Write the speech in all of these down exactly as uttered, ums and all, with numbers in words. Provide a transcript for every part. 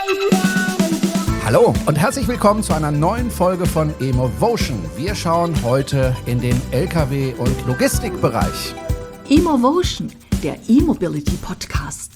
Hallo und herzlich willkommen zu einer neuen Folge von Emovotion. Wir schauen heute in den L K W- und Logistikbereich. Emovotion, der E-Mobility-Podcast.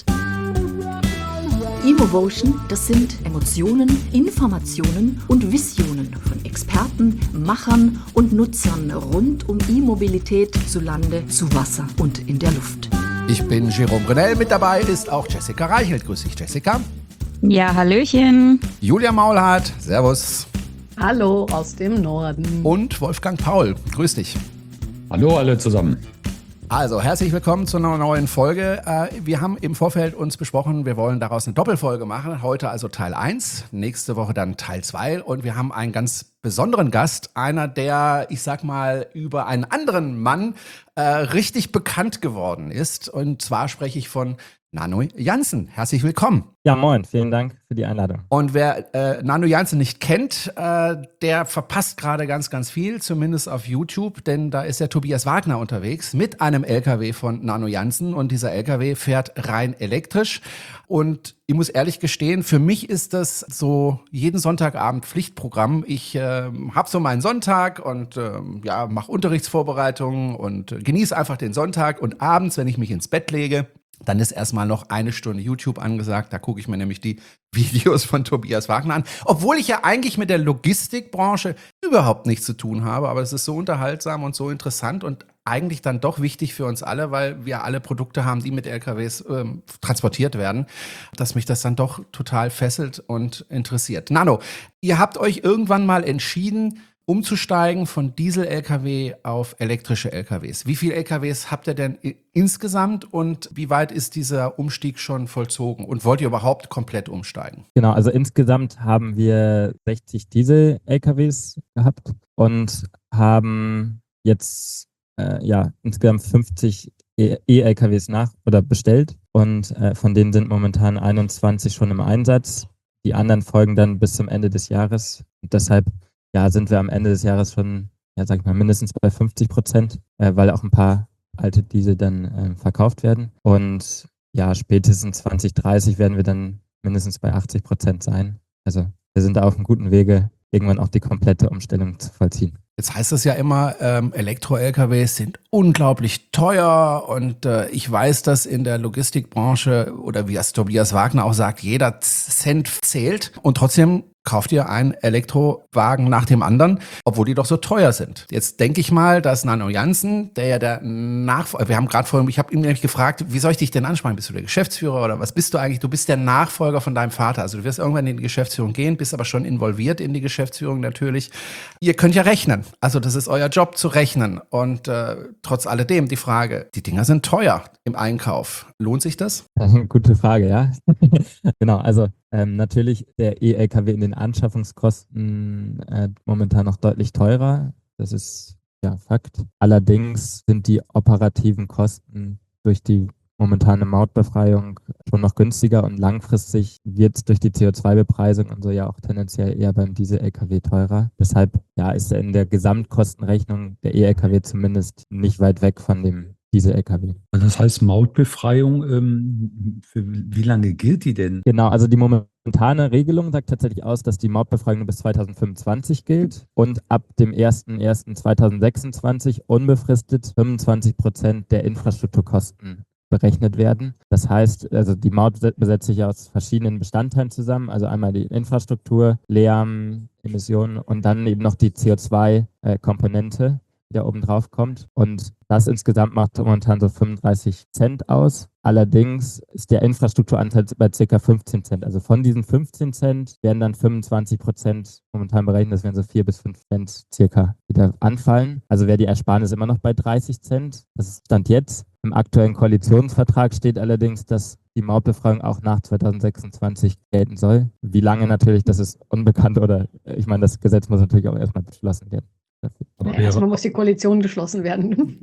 Emovotion, das sind Emotionen, Informationen und Visionen von Experten, Machern und Nutzern rund um E-Mobilität zu Lande, zu Wasser und in der Luft. Ich bin Jerome Brunel, mit dabei ist auch Jessica Reichelt. Grüß dich, Jessica. Ja, hallöchen. Julia Maulhardt, servus. Hallo aus dem Norden. Und Wolfgang Paul, grüß dich. Hallo alle zusammen. Also, herzlich willkommen zu einer neuen Folge. Wir haben im Vorfeld uns besprochen, wir wollen daraus eine Doppelfolge machen. Heute also Teil eins, nächste Woche dann Teil zwei. Und wir haben einen ganz besonderen Gast, einer, der, ich sag mal, über einen anderen Mann äh, richtig bekannt geworden ist. Und zwar spreche ich von Nano Jansen. Herzlich willkommen. Ja, moin. Vielen Dank für die Einladung. Und wer äh, Nano Jansen nicht kennt, äh, der verpasst gerade ganz, ganz viel, zumindest auf YouTube, denn da ist der Tobias Wagner unterwegs mit einem L K W von Nano Jansen und dieser L K W fährt rein elektrisch. Und ich muss ehrlich gestehen, für mich ist das so jeden Sonntagabend Pflichtprogramm. Ich äh, habe so meinen Sonntag und äh, ja, mache Unterrichtsvorbereitungen und äh, genieße einfach den Sonntag. Und abends, wenn ich mich ins Bett lege, dann ist erstmal noch eine Stunde YouTube angesagt. Da gucke ich mir nämlich die Videos von Tobias Wagner an. Obwohl ich ja eigentlich mit der Logistikbranche überhaupt nichts zu tun habe. Aber es ist so unterhaltsam und so interessant und eigentlich dann doch wichtig für uns alle, weil wir alle Produkte haben, die mit L K Ws ähm, transportiert werden, dass mich das dann doch total fesselt und interessiert. Nano, ihr habt euch irgendwann mal entschieden, umzusteigen von Diesel-L K W auf elektrische L K Ws. Wie viele L K Ws habt ihr denn i- insgesamt und wie weit ist dieser Umstieg schon vollzogen? Und wollt ihr überhaupt komplett umsteigen? Genau, also insgesamt haben wir sechzig Diesel-L K Ws gehabt und haben jetzt äh, ja insgesamt fünfzig E- E-L K Ws nach oder bestellt und äh, von denen sind momentan einundzwanzig schon im Einsatz. Die anderen folgen dann bis zum Ende des Jahres. Und deshalb ja, sind wir am Ende des Jahres schon, ja, sag ich mal, mindestens bei fünfzig Prozent, äh, weil auch ein paar alte Diesel dann äh, verkauft werden. Und ja, spätestens zwanzig dreißig werden wir dann mindestens bei achtzig Prozent sein. Also wir sind da auf einem guten Wege, irgendwann auch die komplette Umstellung zu vollziehen. Jetzt heißt es ja immer, ähm, Elektro-L K Ws sind unglaublich teuer und äh, ich weiß, dass in der Logistikbranche oder wie das Tobias Wagner auch sagt, jeder Cent zählt und trotzdem kauft ihr einen Elektrowagen nach dem anderen, obwohl die doch so teuer sind. Jetzt denke ich mal, dass Nano Jansen, der ja der Nachfolger, wir haben gerade vorhin, ich habe ihn nämlich gefragt, wie soll ich dich denn ansprechen? Bist du der Geschäftsführer oder was bist du eigentlich? Du bist der Nachfolger von deinem Vater. Also du wirst irgendwann in die Geschäftsführung gehen, bist aber schon involviert in die Geschäftsführung natürlich. Ihr könnt ja rechnen. Also das ist euer Job zu rechnen. Und äh, trotz alledem die Frage, die Dinger sind teuer im Einkauf. Lohnt sich das? Gute Frage, ja. Genau, also ähm, natürlich der E-L K W in den Anschaffungskosten äh, momentan noch deutlich teurer. Das ist ja Fakt. Allerdings sind die operativen Kosten durch die momentane Mautbefreiung schon noch günstiger und langfristig wird es durch die C O zwei Bepreisung und so ja auch tendenziell eher beim Diesel-L K W teurer. Deshalb ja, ist er in der Gesamtkostenrechnung der E-L K W zumindest nicht weit weg von dem Diesel-L K W. Das heißt Mautbefreiung, ähm, für wie lange gilt die denn? Genau, also die momentane Regelung sagt tatsächlich aus, dass die Mautbefreiung nur bis zweitausendfünfundzwanzig gilt und ab dem ersten ersten zweitausendsechsundzwanzig unbefristet fünfundzwanzig Prozent der Infrastrukturkosten berechnet werden. Das heißt, also die Maut setzt sich aus verschiedenen Bestandteilen zusammen, also einmal die Infrastruktur, Lärm, Emissionen und dann eben noch die C O zwei Komponente, die da oben drauf kommt. Und das insgesamt macht momentan so fünfunddreißig Cent aus. Allerdings ist der Infrastrukturanteil bei ca. fünfzehn Cent. Also von diesen fünfzehn Cent werden dann fünfundzwanzig Prozent momentan berechnet, das werden so vier bis fünf Cent circa wieder anfallen. Also wäre die Ersparnis immer noch bei dreißig Cent. Das ist Stand jetzt. Im aktuellen Koalitionsvertrag steht allerdings, dass die Mautbefreiung auch nach zweitausendsechsundzwanzig gelten soll. Wie lange natürlich, das ist unbekannt oder ich meine, das Gesetz muss natürlich auch erstmal beschlossen werden. Ja, erstmal muss die Koalition geschlossen werden.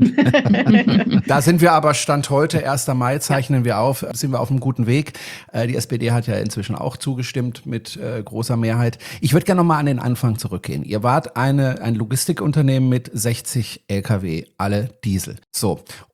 Da sind wir aber Stand heute, erster Mai zeichnen wir auf, sind wir auf einem guten Weg. Äh, die S P D hat ja inzwischen auch zugestimmt mit äh, großer Mehrheit. Ich würde gerne nochmal an den Anfang zurückgehen. Ihr wart eine, ein Logistikunternehmen mit sechzig L K W, alle Diesel. So.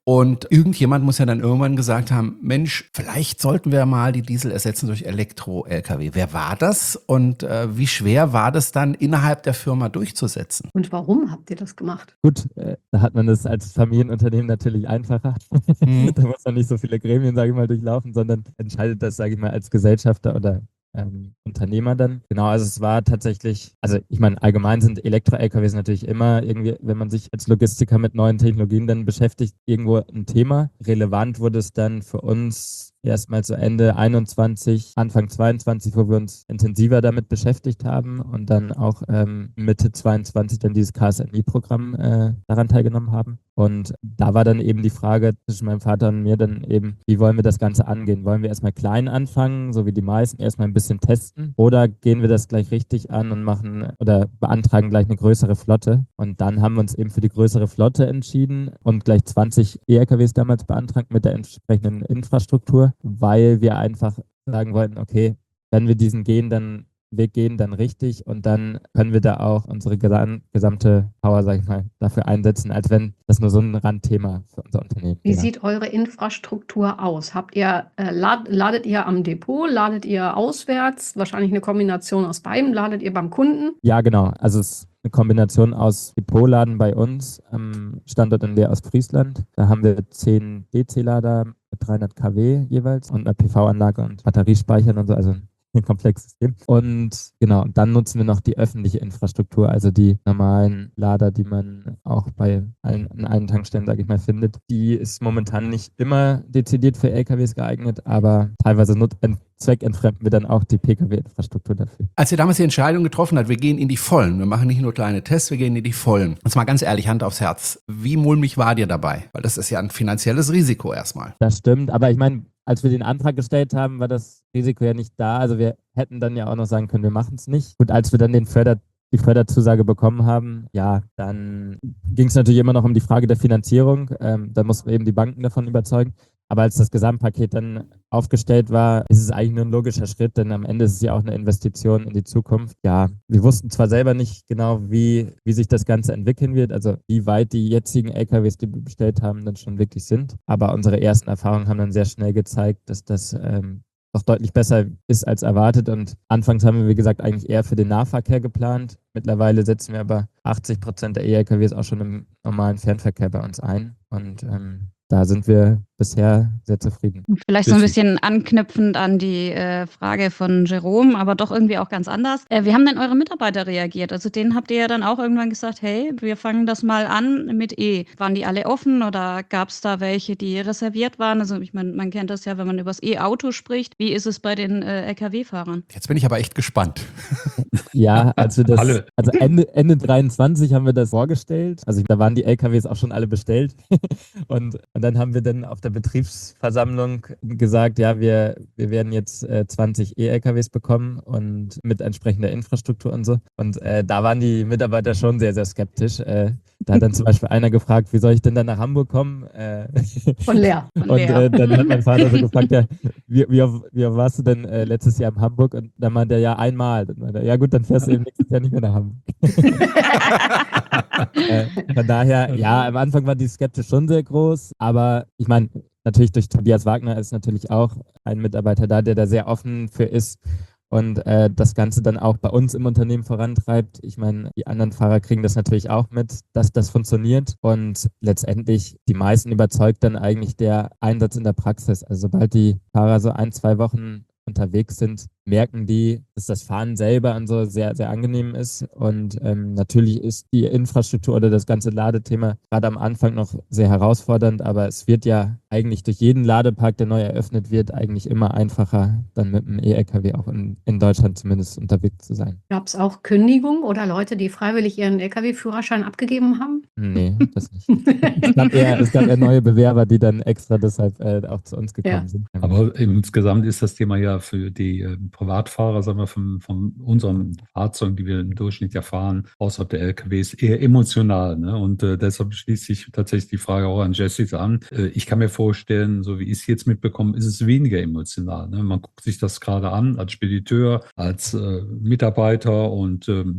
Und irgendjemand muss ja dann irgendwann gesagt haben, Mensch, vielleicht sollten wir mal die Diesel ersetzen durch Elektro-L K W. Wer war das und äh, wie schwer war das dann innerhalb der Firma durchzusetzen? Und warum habt ihr das gemacht? Gut, äh, da hat man das als Familienunternehmen natürlich einfacher. Mhm. Da muss man nicht so viele Gremien, sage ich mal, durchlaufen, sondern entscheidet das, sage ich mal, als Gesellschafter oder ähm, Unternehmer dann. Genau, also es war tatsächlich, also ich meine, allgemein sind Elektro-L K Ws natürlich immer irgendwie, wenn man sich als Logistiker mit neuen Technologien dann beschäftigt, irgendwo ein Thema. Relevant wurde es dann für uns erstmal zu Ende einundzwanzig, Anfang zweiundzwanzig, wo wir uns intensiver damit beschäftigt haben und dann auch ähm, Mitte zweiundzwanzig dann dieses K S N I-Programm äh, daran teilgenommen haben. Und da war dann eben die Frage zwischen meinem Vater und mir dann eben, wie wollen wir das Ganze angehen? Wollen wir erstmal klein anfangen, so wie die meisten, erstmal ein bisschen testen? Oder gehen wir das gleich richtig an und machen oder beantragen gleich eine größere Flotte? Und dann haben wir uns eben für die größere Flotte entschieden und gleich zwanzig E L K Ws damals beantragt mit der entsprechenden Infrastruktur, weil wir einfach sagen wollten, okay, wenn wir diesen gehen, dann Weg gehen, dann richtig und dann können wir da auch unsere gesam- gesamte Power, sag ich mal, dafür einsetzen, als wenn das nur so ein Randthema für unser Unternehmen Wie wäre. sieht eure Infrastruktur aus? Habt ihr, äh, lad, ladet ihr am Depot, ladet ihr auswärts? Wahrscheinlich eine Kombination aus beidem. Ladet ihr beim Kunden? Ja, genau. Also es ist eine Kombination aus Depotladen bei uns am Standort in Leer Ostfriesland. Da haben wir zehn D C-Lader mit dreihundert Kilowatt jeweils und eine P V-Anlage und Batteriespeichern und so, also ein komplexes System. Und genau, dann nutzen wir noch die öffentliche Infrastruktur, also die normalen Lader, die man auch bei allen, an allen Tankstellen, sage ich mal, findet. Die ist momentan nicht immer dezidiert für L K Ws geeignet, aber teilweise nut- ent- zweckentfremden wir dann auch die P K W-Infrastruktur dafür. Als ihr damals die Entscheidung getroffen habt, wir gehen in die Vollen, wir machen nicht nur kleine Tests, wir gehen in die Vollen. Und zwar ganz ehrlich, Hand aufs Herz. Wie mulmig war dir dabei? Weil das ist ja ein finanzielles Risiko erstmal. Das stimmt, aber ich meine, als wir den Antrag gestellt haben, war das Risiko ja nicht da. Also wir hätten dann ja auch noch sagen können, wir machen es nicht. Gut, als wir dann den Förder, die Förderzusage bekommen haben, ja, dann ging es natürlich immer noch um die Frage der Finanzierung. Ähm, da mussten wir eben die Banken davon überzeugen. Aber als das Gesamtpaket dann aufgestellt war, ist es eigentlich nur ein logischer Schritt, denn am Ende ist es ja auch eine Investition in die Zukunft. Ja, wir wussten zwar selber nicht genau, wie, wie sich das Ganze entwickeln wird, also wie weit die jetzigen L K Ws, die wir bestellt haben, dann schon wirklich sind. Aber unsere ersten Erfahrungen haben dann sehr schnell gezeigt, dass das ähm, doch deutlich besser ist als erwartet. Und anfangs haben wir, wie gesagt, eigentlich eher für den Nahverkehr geplant. Mittlerweile setzen wir aber achtzig Prozent der E L K Ws auch schon im normalen Fernverkehr bei uns ein. Und ähm, da sind wir bisher sehr zufrieden. Vielleicht so ein bisschen anknüpfend an die äh, Frage von Jerome, aber doch irgendwie auch ganz anders. Äh, wie haben denn eure Mitarbeiter reagiert? Also denen habt ihr ja dann auch irgendwann gesagt, hey, wir fangen das mal an mit E. Waren die alle offen oder gab es da welche, die reserviert waren? Also ich meine, man kennt das ja, wenn man über das E-Auto spricht. Wie ist es bei den äh, L K W-Fahrern? Jetzt bin ich aber echt gespannt. Ja, als wir das, Alle. also Ende, Ende dreiundzwanzig haben wir das vorgestellt. Also da waren die L K Ws auch schon alle bestellt. Und, und dann haben wir dann auf der Betriebsversammlung gesagt, ja, wir, wir werden jetzt äh, zwanzig E-L K Ws bekommen und mit entsprechender Infrastruktur und so. Und äh, da waren die Mitarbeiter schon sehr, sehr skeptisch. Äh, da hat dann zum Beispiel einer gefragt, wie soll ich denn dann nach Hamburg kommen? Äh, Von Leer. Von und Leer. äh, dann hat mein Vater so gefragt, ja, wie, wie, oft, wie oft warst du denn äh, letztes Jahr in Hamburg? Und dann meinte er, ja, einmal. Dann meinte er, ja gut, dann fährst du eben nächstes Jahr nicht mehr nach Hamburg. äh, von daher, ja, am Anfang war die Skepsis schon sehr groß, aber ich meine, natürlich durch Tobias Wagner ist natürlich auch ein Mitarbeiter da, der da sehr offen für ist und äh, das Ganze dann auch bei uns im Unternehmen vorantreibt. Ich meine, die anderen Fahrer kriegen das natürlich auch mit, dass das funktioniert und letztendlich die meisten überzeugt dann eigentlich der Einsatz in der Praxis. Also sobald die Fahrer so ein, zwei Wochen unterwegs sind, merken die, dass das Fahren selber und so sehr, sehr angenehm ist. Und ähm, natürlich ist die Infrastruktur oder das ganze Ladethema gerade am Anfang noch sehr herausfordernd, aber es wird ja eigentlich durch jeden Ladepark, der neu eröffnet wird, eigentlich immer einfacher, dann mit dem E-L K W auch in, in Deutschland zumindest unterwegs zu sein. Gab es auch Kündigungen oder Leute, die freiwillig ihren L K W-Führerschein abgegeben haben? Nee, das nicht. Es gab eher, es gab eher neue Bewerber, die dann extra deshalb äh, auch zu uns gekommen Ja. sind. Aber insgesamt ist das Thema ja für die äh, Privatfahrer, sagen wir, von, von unseren Fahrzeugen, die wir im Durchschnitt ja fahren, außerhalb der L K Ws, eher emotional. Ne? Und äh, deshalb schließt sich tatsächlich die Frage auch an Jessica an. Äh, ich kann mir vorstellen, so wie ich es jetzt mitbekomme, ist es weniger emotional. Ne? Man guckt sich das gerade an als Spediteur, als äh, Mitarbeiter und ähm,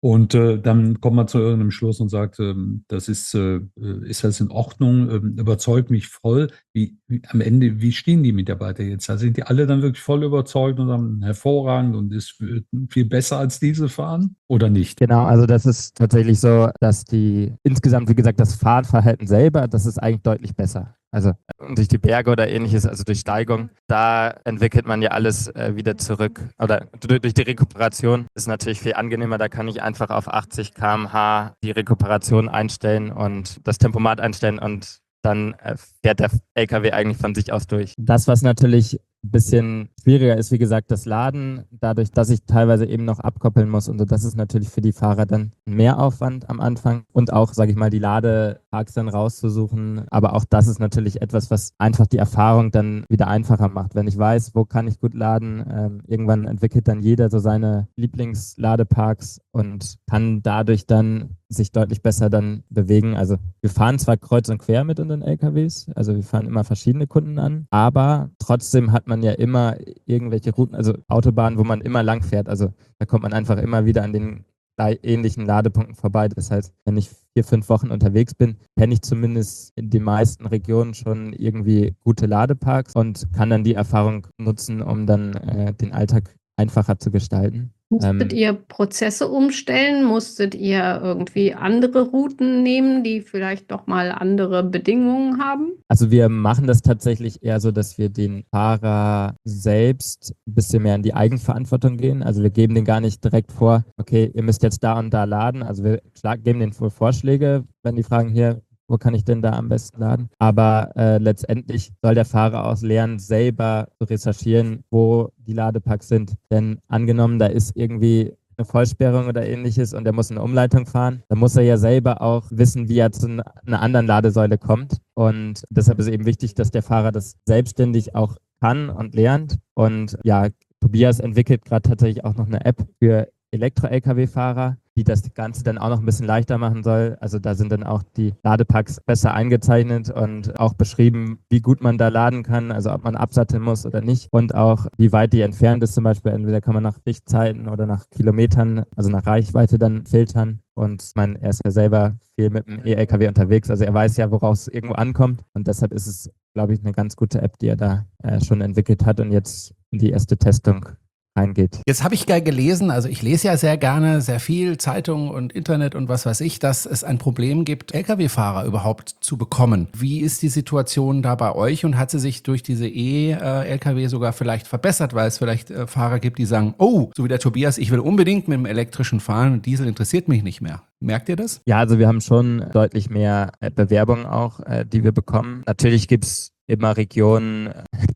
Und äh, dann kommt man zu irgendeinem Schluss und sagt, ähm, das ist, äh, ist das in Ordnung, ähm, überzeugt mich voll. Wie, wie, am Ende, wie stehen die Mitarbeiter jetzt? Also sind die alle dann wirklich voll überzeugt und dann hervorragend und ist viel besser als diese fahren oder nicht? Genau, also das ist tatsächlich so, dass die insgesamt, wie gesagt, das Fahrverhalten selber, das ist eigentlich deutlich besser. Also durch die Berge oder ähnliches, also durch Steigung, da entwickelt man ja alles äh, wieder zurück. Oder durch, durch die Rekuperation ist natürlich viel angenehmer. Da kann ich einfach auf achtzig Kilometer pro Stunde die Rekuperation einstellen und das Tempomat einstellen und dann äh, fährt der L K W eigentlich von sich aus durch. Das, was natürlich ein bisschen schwieriger ist, wie gesagt, das Laden, dadurch, dass ich teilweise eben noch abkoppeln muss und so, das ist natürlich für die Fahrer dann ein Mehraufwand am Anfang und auch, sage ich mal, die Ladeparks dann rauszusuchen, aber auch das ist natürlich etwas, was einfach die Erfahrung dann wieder einfacher macht. Wenn ich weiß, wo kann ich gut laden, ähm, irgendwann entwickelt dann jeder so seine Lieblingsladeparks und kann dadurch dann sich deutlich besser dann bewegen. Also wir fahren zwar kreuz und quer mit unseren L K Ws, also wir fahren immer verschiedene Kunden an, aber trotzdem hat man ja immer irgendwelche Routen, also Autobahnen, wo man immer lang fährt. Also da kommt man einfach immer wieder an den ähnlichen Ladepunkten vorbei. Das heißt, wenn ich vier, fünf Wochen unterwegs bin, kenne ich zumindest in den meisten Regionen schon irgendwie gute Ladeparks und kann dann die Erfahrung nutzen, um dann äh, den Alltag einfacher zu gestalten. Musstet Ähm, ihr Prozesse umstellen? Musstet ihr irgendwie andere Routen nehmen, die vielleicht doch mal andere Bedingungen haben? Also wir machen das tatsächlich eher so, dass wir den Fahrer selbst ein bisschen mehr in die Eigenverantwortung gehen. Also wir geben den gar nicht direkt vor, okay, ihr müsst jetzt da und da laden. Also wir schlag- geben denen Vorschläge, wenn die fragen, hier, wo kann ich denn da am besten laden? Aber äh, letztendlich soll der Fahrer auch lernen, selber zu recherchieren, wo die Ladeparks sind. Denn angenommen, da ist irgendwie eine Vollsperrung oder ähnliches und er muss eine Umleitung fahren, dann muss er ja selber auch wissen, wie er zu einer anderen Ladesäule kommt. Und deshalb ist eben wichtig, dass der Fahrer das selbstständig auch kann und lernt. Und ja, Tobias entwickelt gerade tatsächlich auch noch eine App für Elektro-L K W-Fahrer, die das Ganze dann auch noch ein bisschen leichter machen soll. Also da sind dann auch die Ladeparks besser eingezeichnet und auch beschrieben, wie gut man da laden kann, also ob man absatteln muss oder nicht und auch wie weit die entfernt ist zum Beispiel. Entweder kann man nach Richtzeiten oder nach Kilometern, also nach Reichweite dann filtern. Und man, er ist ja selber viel mit dem E-L K W unterwegs, also er weiß ja, worauf es irgendwo ankommt. Und deshalb ist es, glaube ich, eine ganz gute App, die er da äh, schon entwickelt hat und jetzt in die erste Testung eingeht. Jetzt habe ich gelesen, also ich lese ja sehr gerne, sehr viel Zeitung und Internet und was weiß ich, dass es ein Problem gibt, L K W-Fahrer überhaupt zu bekommen. Wie ist die Situation da bei euch und hat sie sich durch diese E-L K W sogar vielleicht verbessert, weil es vielleicht äh, Fahrer gibt, die sagen, oh, so wie der Tobias, ich will unbedingt mit dem elektrischen fahren und Diesel interessiert mich nicht mehr. Merkt ihr das? Ja, also wir haben schon deutlich mehr äh, Bewerbungen auch, äh, die wir bekommen. Natürlich gibt es immer Regionen,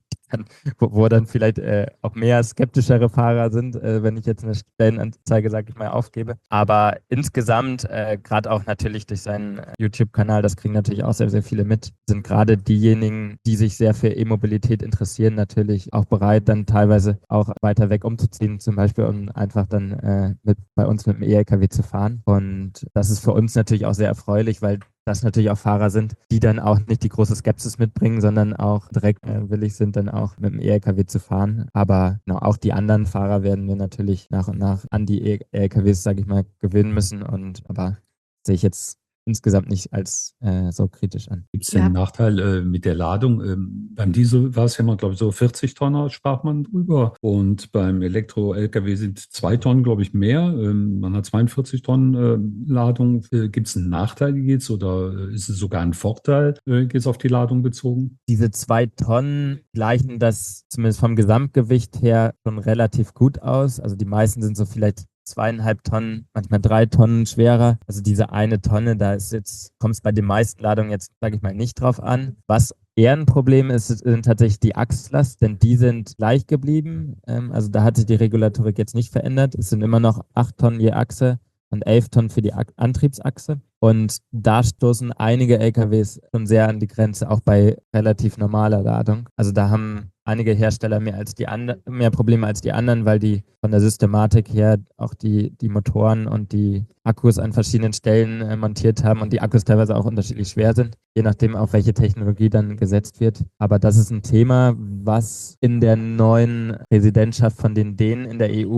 Wo, wo dann vielleicht äh, auch mehr skeptischere Fahrer sind, äh, wenn ich jetzt eine Stellenanzeige, sag ich mal, aufgebe. Aber insgesamt, äh, gerade auch natürlich durch seinen YouTube-Kanal, das kriegen natürlich auch sehr, sehr viele mit, sind gerade diejenigen, die sich sehr für E-Mobilität interessieren, natürlich auch bereit, dann teilweise auch weiter weg umzuziehen, zum Beispiel, um einfach dann äh, mit, bei uns mit dem E-L K W zu fahren. Und das ist für uns natürlich auch sehr erfreulich, weil das natürlich auch Fahrer sind, die dann auch nicht die große Skepsis mitbringen, sondern auch direkt äh, willig sind, dann auch mit dem E-L K W zu fahren. Aber genau, auch die anderen Fahrer werden wir natürlich nach und nach an die E-L K Ws, sage ich mal, gewinnen müssen. Und aber sehe ich jetzt insgesamt nicht als äh, so kritisch an. Gibt es denn einen Nachteil äh, mit der Ladung? Ähm, beim Diesel war es ja mal, glaube ich, so vierzig Tonner sprach man drüber. Und beim Elektro-L K W sind zwei Tonnen, glaube ich, mehr. Ähm, man hat zweiundvierzig Tonnen äh, Ladung. Äh, Gibt es einen Nachteil jetzt oder äh, ist es sogar ein Vorteil äh, jetzt auf die Ladung bezogen? Diese zwei Tonnen gleichen das zumindest vom Gesamtgewicht her schon relativ gut aus. Also die meisten sind so vielleicht zweieinhalb Tonnen, manchmal drei Tonnen schwerer. Also diese eine Tonne, da ist jetzt, kommt es bei den meisten Ladungen jetzt, sage ich mal, nicht drauf an. Was eher ein Problem ist, sind tatsächlich die Achslast, denn die sind gleich geblieben. Ähm, also da hat sich die Regulatorik jetzt nicht verändert. Es sind immer noch acht Tonnen je Achse und elf Tonnen für die Ak- Antriebsachse. Und da stoßen einige L K Ws schon sehr an die Grenze, auch bei relativ normaler Ladung. Also da haben einige Hersteller mehr als die and- mehr Probleme als die anderen, weil die von der Systematik her auch die, die Motoren und die Akkus an verschiedenen Stellen äh, montiert haben und die Akkus teilweise auch unterschiedlich schwer sind, je nachdem, auf welche Technologie dann gesetzt wird. Aber das ist ein Thema, was in der neuen Präsidentschaft von den Dänen in der E U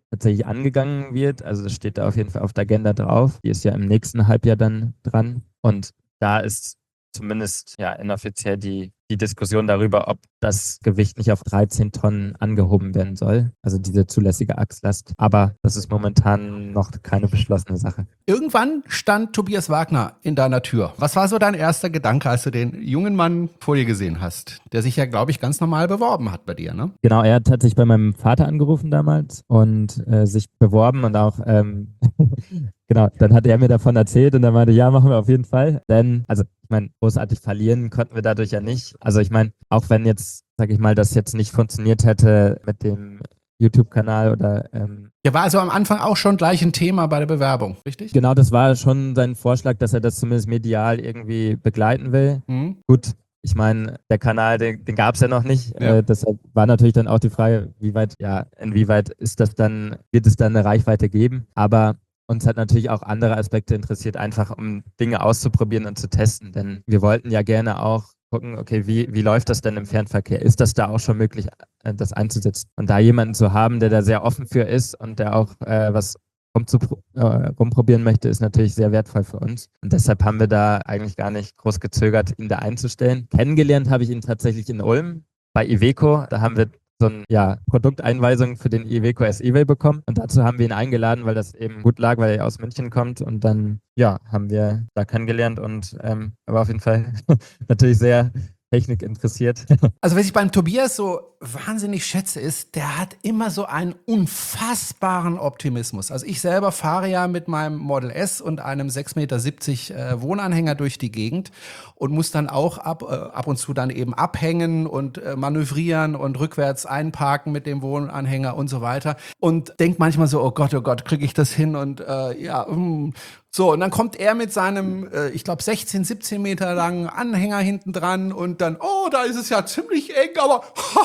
tatsächlich angegangen wird. Also das steht da auf jeden Fall auf der Agenda drauf. Die ist ja im nächsten Halbjahr dann dran. Und da ist zumindest ja inoffiziell die, die Diskussion darüber, ob das Gewicht nicht auf dreizehn Tonnen angehoben werden soll. Also diese zulässige Achslast. Aber das ist momentan noch keine beschlossene Sache. Irgendwann stand Tobias Wagner in deiner Tür. Was war so dein erster Gedanke, als du den jungen Mann vor dir gesehen hast, der sich ja, glaube ich, ganz normal beworben hat bei dir, ne? Genau, er hat sich bei meinem Vater angerufen damals und äh, sich beworben und auch, ähm, genau, dann hat er mir davon erzählt und dann meinte, ja, machen wir auf jeden Fall. Denn, also ich meine, großartig verlieren konnten wir dadurch ja nicht. Also ich meine, auch wenn jetzt, sag ich mal, das jetzt nicht funktioniert hätte mit dem YouTube-Kanal oder ähm, Ja, war also am Anfang auch schon gleich ein Thema bei der Bewerbung, richtig? genau, das war schon sein Vorschlag, dass er das zumindest medial irgendwie begleiten will. Mhm. Gut, ich meine, der Kanal, den, den gab es ja noch nicht. Ja. Äh, deshalb war natürlich dann auch die Frage, wie weit, ja, inwieweit ist das dann, wird es dann eine Reichweite geben? Aber uns hat natürlich auch andere Aspekte interessiert, einfach um Dinge auszuprobieren und zu testen. Denn wir wollten ja gerne auch gucken, okay, wie, wie läuft das denn im Fernverkehr? Ist das da auch schon möglich, äh, das einzusetzen? Und da jemanden zu haben, der da sehr offen für ist und der auch äh, was rumzupro- äh, rumprobieren möchte, ist natürlich sehr wertvoll für uns. Und deshalb haben wir da eigentlich gar nicht groß gezögert, ihn da einzustellen. Kennengelernt habe ich ihn tatsächlich in Ulm bei Iveco. Da haben wir so eine ja, Produkteinweisung für den Iveco S-Eway bekommen. Und dazu haben wir ihn eingeladen, weil das eben gut lag, weil er aus München kommt. Und dann, ja, haben wir da kennengelernt und ähm, er war auf jeden Fall natürlich sehr Technik interessiert. Also was ich beim Tobias so wahnsinnig schätze, ist, der hat immer so einen unfassbaren Optimismus. Also ich selber fahre ja mit meinem Model S und einem sechs Meter siebzig äh, Wohnanhänger durch die Gegend und muss dann auch ab, äh, ab und zu dann eben abhängen und äh, manövrieren und rückwärts einparken mit dem Wohnanhänger und so weiter. Und denk manchmal so, oh Gott, oh Gott, kriege ich das hin? Und äh, ja, mh. So, und dann kommt er mit seinem, äh, ich glaube, sechzehn, siebzehn Meter langen Anhänger hinten dran und dann, oh, da ist es ja ziemlich eng, aber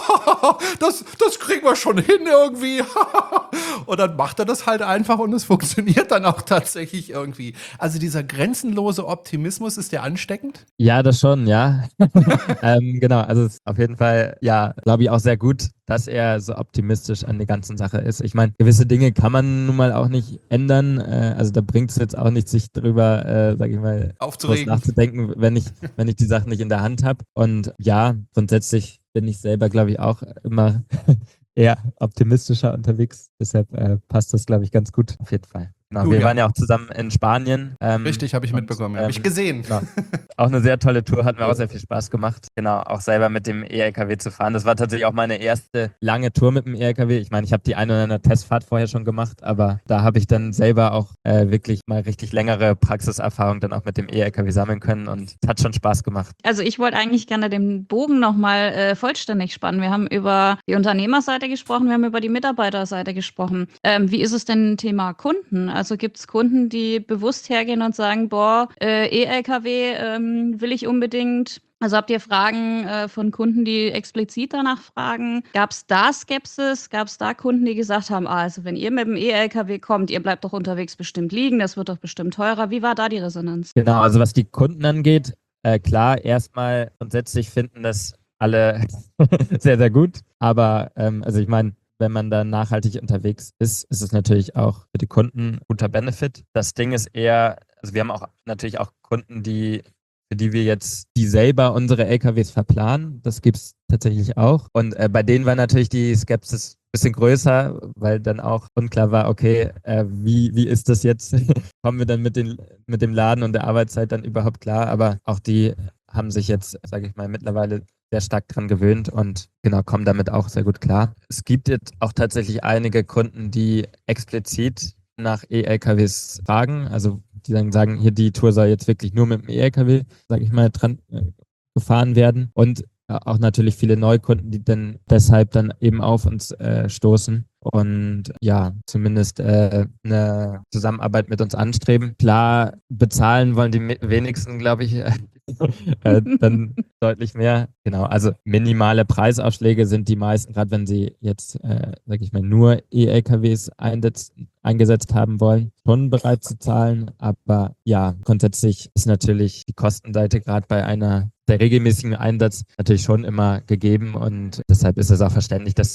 das, das kriegen wir schon hin irgendwie. Und dann macht er das halt einfach und es funktioniert dann auch tatsächlich irgendwie. Also dieser grenzenlose Optimismus, ist der ansteckend? Ja, das schon, ja. ähm, genau, also es ist auf jeden Fall, ja, glaube ich auch sehr gut, dass er so optimistisch an der ganzen Sache ist. Ich meine, gewisse Dinge kann man nun mal auch nicht ändern. Äh, also da bringt es jetzt auch nicht, sich drüber, äh, sag ich mal, Aufzuregen. groß nachzudenken, wenn ich, wenn ich die Sachen nicht in der Hand habe. Und ja, grundsätzlich bin ich selber, glaube ich, auch immer eher optimistischer unterwegs. Deshalb äh, passt das, glaube ich, ganz gut auf jeden Fall. Genau, Du, wir ja. waren ja auch zusammen in Spanien. Ähm, Richtig, habe ich und, mitbekommen. Ja. ähm, Habe ich gesehen. Genau. Auch eine sehr tolle Tour, hat mir auch sehr viel Spaß gemacht. Genau, auch selber mit dem E-L K W zu fahren. Das war tatsächlich auch meine erste lange Tour mit dem E-L K W. Ich meine, ich habe die eine oder andere Testfahrt vorher schon gemacht, aber da habe ich dann selber auch äh, wirklich mal richtig längere Praxiserfahrung dann auch mit dem E-L K W sammeln können und es hat schon Spaß gemacht. Also ich wollte eigentlich gerne den Bogen nochmal äh, vollständig spannen. Wir haben über die Unternehmerseite gesprochen, wir haben über die Mitarbeiterseite gesprochen. Ähm, wie ist es denn Thema Kunden? Also gibt es Kunden, die bewusst hergehen und sagen, boah, äh, E-L K W ähm, will ich unbedingt. Also habt ihr Fragen äh, von Kunden, die explizit danach fragen? Gab es da Skepsis? Gab es da Kunden, die gesagt haben, ah, also wenn ihr mit dem E-L K W kommt, ihr bleibt doch unterwegs bestimmt liegen, das wird doch bestimmt teurer. Wie war da die Resonanz? Genau, also was die Kunden angeht, äh, klar, erstmal grundsätzlich finden das alle sehr, sehr gut. Aber ähm, also ich meine, wenn man da nachhaltig unterwegs ist, ist es natürlich auch für die Kunden ein guter Benefit. Das Ding ist eher, also wir haben auch natürlich auch Kunden, die, für die wir jetzt, die selber unsere L K Ws verplanen. Das gibt es tatsächlich auch. Und äh, bei denen war natürlich die Skepsis ein bisschen größer, weil dann auch unklar war, okay, äh, wie, wie ist das jetzt? Kommen wir dann mit, den, mit dem Laden und der Arbeitszeit dann überhaupt klar? Aber auch die haben sich jetzt, sage ich mal, mittlerweile sehr stark dran gewöhnt und genau, kommen damit auch sehr gut klar. Es gibt jetzt auch tatsächlich einige Kunden, die explizit nach E-L K Ws fragen, also die dann sagen, hier die Tour soll jetzt wirklich nur mit dem E-L K W, sage ich mal, dran äh, gefahren werden und äh, auch natürlich viele Neukunden, die dann deshalb dann eben auf uns äh, stoßen und ja, zumindest äh, eine Zusammenarbeit mit uns anstreben. Klar, bezahlen wollen die wenigsten, glaube ich, äh, dann deutlich mehr. Genau, also minimale Preisaufschläge sind die meisten, gerade wenn sie jetzt, äh, sage ich mal, nur E-L K Ws einsetzt, eingesetzt haben wollen, schon bereit zu zahlen. Aber ja, grundsätzlich ist natürlich die Kostenseite gerade bei einer der regelmäßigen Einsatz natürlich schon immer gegeben und deshalb ist es auch verständlich, dass die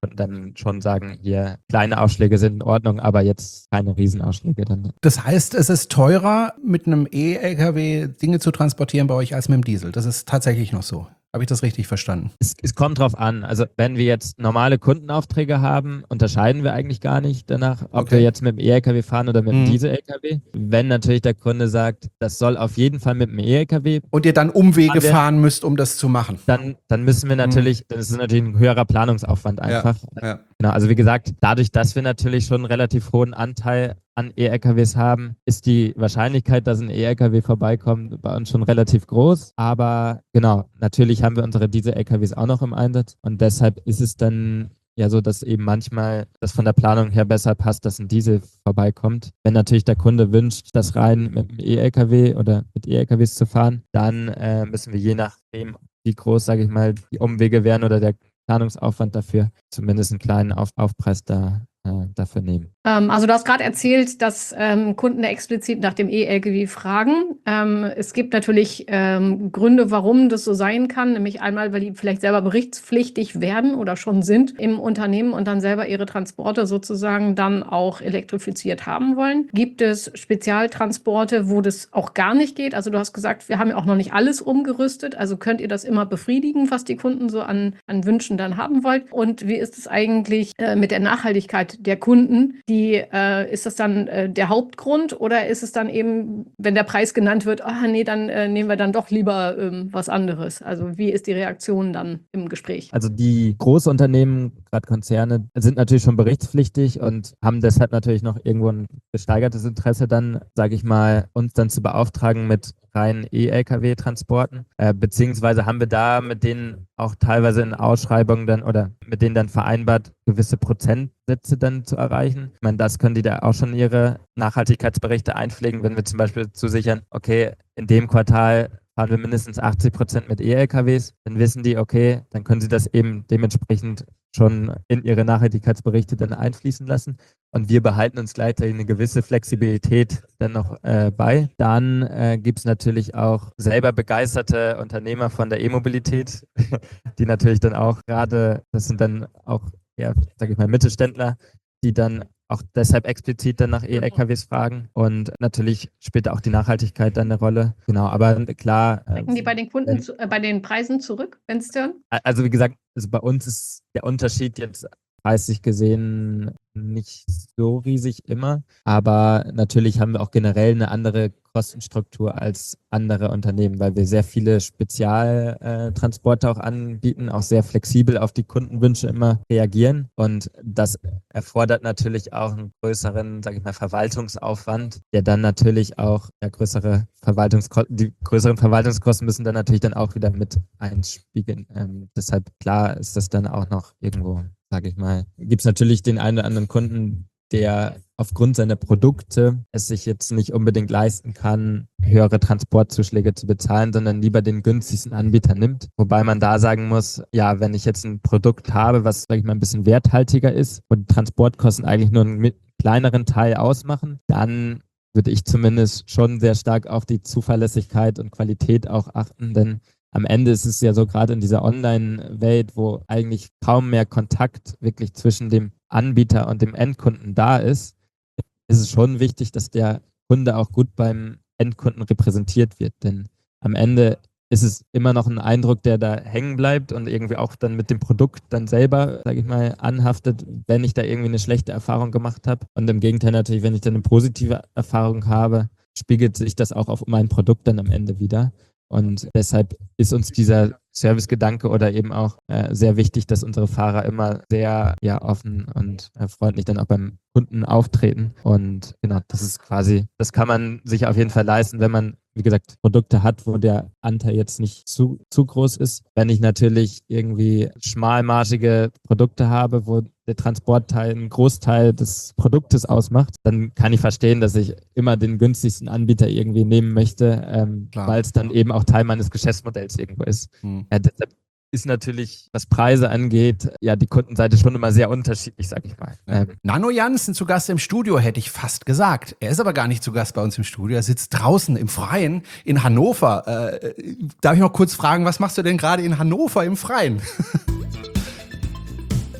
Kunden dann schon sagen, hier kleine Ausschläge sind in Ordnung, aber jetzt keine Riesenausschläge dann. Das heißt, es ist teurer, mit einem E-L K W Dinge zu transportieren bei euch als mit dem Diesel. Das ist tatsächlich noch so. Habe ich das richtig verstanden? Es, es kommt drauf an. Also wenn wir jetzt normale Kundenaufträge haben, unterscheiden wir eigentlich gar nicht danach, ob Okay. wir jetzt mit dem E L K W fahren oder mit dem Mhm. Diesel-L K W. Wenn natürlich der Kunde sagt, das soll auf jeden Fall mit dem E L K W, Und ihr dann Umwege Fahren wir- fahren müsst, um das zu machen. dann, dann müssen wir natürlich, das ist natürlich ein höherer Planungsaufwand einfach. Ja. Genau, also wie gesagt, dadurch, dass wir natürlich schon einen relativ hohen Anteil an E-L K Ws haben, ist die Wahrscheinlichkeit, dass ein E-L K W vorbeikommt, bei uns schon relativ groß. Aber genau, natürlich haben wir unsere Diesel-L K Ws auch noch im Einsatz und deshalb ist es dann ja so, dass eben manchmal das von der Planung her besser passt, dass ein Diesel vorbeikommt. Wenn natürlich der Kunde wünscht, das rein mit einem E-L K W oder mit E-L K Ws zu fahren, dann äh, müssen wir je nachdem, wie groß, sage ich mal, die Umwege wären oder der Planungsaufwand dafür, zumindest einen kleinen Auf Aufpreis da, äh, dafür nehmen. Ähm, also du hast gerade erzählt, dass ähm, Kunden explizit nach dem E-L K W fragen. Ähm, es gibt natürlich ähm, Gründe, warum das so sein kann, nämlich einmal, weil die vielleicht selber berichtspflichtig werden oder schon sind im Unternehmen und dann selber ihre Transporte sozusagen dann auch elektrifiziert haben wollen. Gibt es Spezialtransporte, wo das auch gar nicht geht? Also du hast gesagt, wir haben ja auch noch nicht alles umgerüstet, also könnt ihr das immer befriedigen, was die Kunden so an, an Wünschen dann haben wollen? Und wie ist es eigentlich äh, mit der Nachhaltigkeit der Kunden? Die Die, äh, ist das dann äh, der Hauptgrund oder ist es dann eben, wenn der Preis genannt wird, ah nee, dann äh, nehmen wir dann doch lieber ähm, was anderes? Also wie ist die Reaktion dann im Gespräch? Also die Großunternehmen, gerade Konzerne, sind natürlich schon berichtspflichtig und haben deshalb natürlich noch irgendwo ein gesteigertes Interesse dann, sage ich mal, uns dann zu beauftragen mit reinen E-L K W-Transporten, äh, beziehungsweise haben wir da mit denen auch teilweise in Ausschreibungen dann oder mit denen dann vereinbart, gewisse Prozentsätze dann zu erreichen. Ich meine, das können die da auch schon in ihre Nachhaltigkeitsberichte einpflegen, wenn wir zum Beispiel zusichern, okay, in dem Quartal fahren wir mindestens achtzig Prozent mit E-L K Ws, dann wissen die, okay, dann können sie das eben dementsprechend schon in ihre Nachhaltigkeitsberichte dann einfließen lassen. Und wir behalten uns gleichzeitig eine gewisse Flexibilität dann noch äh, bei. Dann äh, gibt es natürlich auch selber begeisterte Unternehmer von der E-Mobilität, die natürlich dann auch gerade, das sind dann auch, ja, sag ich mal, Mittelständler, die dann auch deshalb explizit dann nach E-L K Ws fragen. Und natürlich spielt auch die Nachhaltigkeit dann eine Rolle. Genau, aber klar. Denken die bei den Kunden, zu, äh, bei den Preisen zurück, wenn es dann? Also wie gesagt, also bei uns ist der Unterschied jetzt preislich gesehen nicht so riesig immer, aber natürlich haben wir auch generell eine andere Kostenstruktur als andere Unternehmen, weil wir sehr viele Spezialtransporte auch anbieten, auch sehr flexibel auf die Kundenwünsche immer reagieren und das erfordert natürlich auch einen größeren, sage ich mal, Verwaltungsaufwand, der dann natürlich auch ja, größere Verwaltungskosten, die größeren Verwaltungskosten müssen dann natürlich dann auch wieder mit einspiegeln. Ähm, deshalb klar ist das dann auch noch irgendwo, sage ich mal, gibt es natürlich den einen oder anderen Kunden, der aufgrund seiner Produkte es sich jetzt nicht unbedingt leisten kann, höhere Transportzuschläge zu bezahlen, sondern lieber den günstigsten Anbieter nimmt. Wobei man da sagen muss, ja, wenn ich jetzt ein Produkt habe, was, sag ich mal, ein bisschen werthaltiger ist und die Transportkosten eigentlich nur einen kleineren Teil ausmachen, dann würde ich zumindest schon sehr stark auf die Zuverlässigkeit und Qualität auch achten, denn am Ende ist es ja so, gerade in dieser Online-Welt, wo eigentlich kaum mehr Kontakt wirklich zwischen dem Anbieter und dem Endkunden da ist, ist es schon wichtig, dass der Kunde auch gut beim Endkunden repräsentiert wird. Denn am Ende ist es immer noch ein Eindruck, der da hängen bleibt und irgendwie auch dann mit dem Produkt dann selber, sage ich mal, anhaftet, wenn ich da irgendwie eine schlechte Erfahrung gemacht habe. Und im Gegenteil natürlich, wenn ich dann eine positive Erfahrung habe, spiegelt sich das auch auf mein Produkt dann am Ende wieder. Und deshalb ist uns dieser Servicegedanke oder eben auch äh, sehr wichtig, dass unsere Fahrer immer sehr ja, offen und äh, freundlich dann auch beim Kunden auftreten. Und genau, das ist quasi, das kann man sich auf jeden Fall leisten, wenn man, wie gesagt, Produkte hat, wo der Anteil jetzt nicht zu, zu groß ist. Wenn ich natürlich irgendwie schmalmargige Produkte habe, wo der Transportteil einen Großteil des Produktes ausmacht, dann kann ich verstehen, dass ich immer den günstigsten Anbieter irgendwie nehmen möchte, ähm, weil es dann eben auch Teil meines Geschäftsmodells irgendwo ist. Hm. Ja, deshalb ist natürlich, was Preise angeht, ja, die Kundenseite schon immer sehr unterschiedlich, sag ich mal. Ähm. Nano Jansen zu Gast im Studio, hätte ich fast gesagt. Er ist aber gar nicht zu Gast bei uns im Studio. Er sitzt draußen im Freien in Hannover. Äh, darf ich noch kurz fragen, was machst du denn gerade in Hannover im Freien?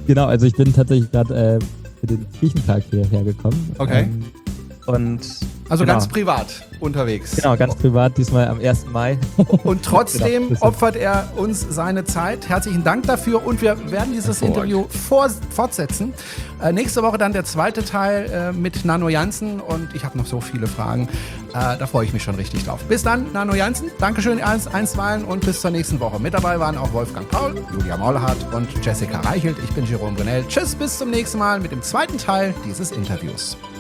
Genau, also ich bin tatsächlich gerade äh, für den Küchentag hierher gekommen. Okay. Ähm, und Also genau. ganz privat unterwegs. Genau, ganz privat, diesmal am ersten Mai. Und trotzdem Genau, opfert er uns seine Zeit. Herzlichen Dank dafür und wir werden dieses Interview vor, fortsetzen. Äh, nächste Woche dann der zweite Teil äh, mit Nano Jansen und ich habe noch so viele Fragen. Äh, da freue ich mich schon richtig drauf. Bis dann, Nano Jansen. Dankeschön eins, einstweilen und bis zur nächsten Woche. Mit dabei waren auch Wolfgang Paul, Julia Maulhardt und Jessica Reichelt. Ich bin Jerome Brunel. Tschüss, bis zum nächsten Mal mit dem zweiten Teil dieses Interviews.